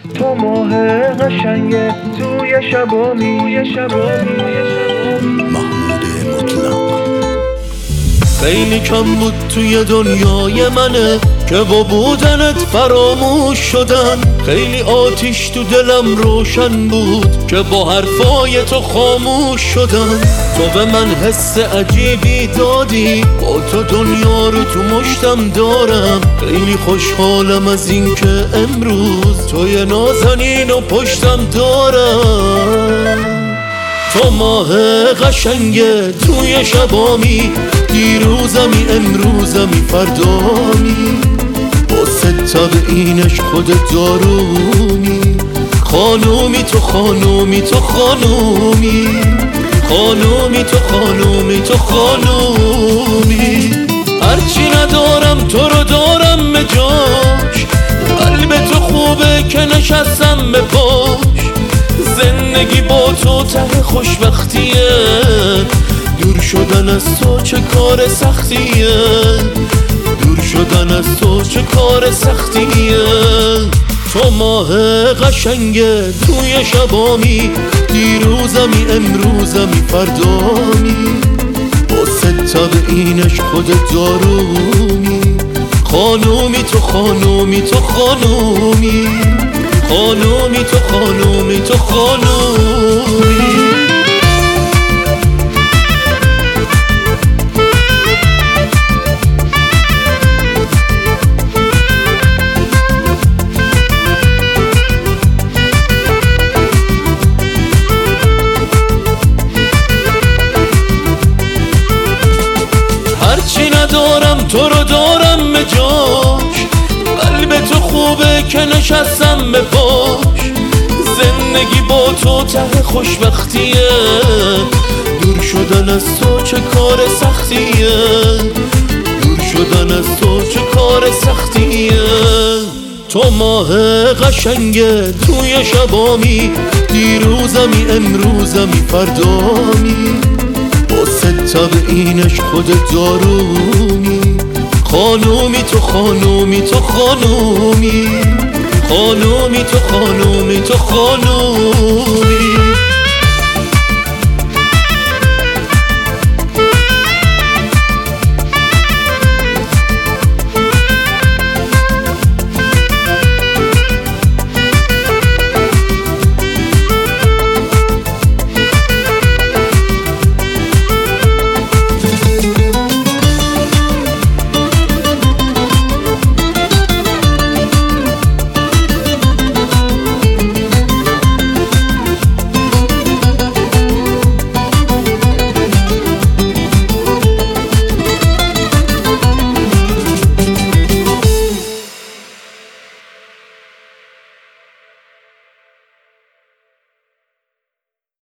تو ماه قشنگه توی شبامی. محمود مطلق. خیلی کم بود توی دنیای منه که با بودنت فراموش شدن. خیلی آتیش تو دلم روشن بود که با حرفای تو خاموش شدن. تو به من حس عجیبی دادی، با تو دنیا رو تو مشتم دارم. خیلی خوشحالم از این که امروز توی نازنین و پشتم دارم. تو ماه قشنگه توی شبامی، دیروزمی امروزمی فردامی. با ستب اینش خودت دارومی. خانومی تو خانومی تو خانومی. خانومی تو خانومی تو خانومی. هرچی ندارم تو رو دارم به جاش. قلب تو خوبه که نشستم به پاش. زندگی با تو ته خوشبختیه. دور شدن از تو چه کار سختیه. دور شدن از تو چه کار سختیه. تو ماه قشنگه توی شبامی، دیروزمی امروزمی فردامی. با ستب اینش خودت دارومی. خانومی تو خانومی تو خانومی. خانومی تو خانومی تو خانومی. هرچی ندارم تو رو دارم به جاش. قلب تو خوبه که نشستم به پاش. زندگی با تو ته خوشبختیه. دور شدن از تو چه کار سختیه. دور شدن از تو چه کار سختیه. تو ماه قشنگه توی شبامی، دیروزمی امروزمی فردامی. با ستب اینش خودت دارومی. خانومی تو خانومی تو خانومی. خانومی تو خانومی تو خانومی.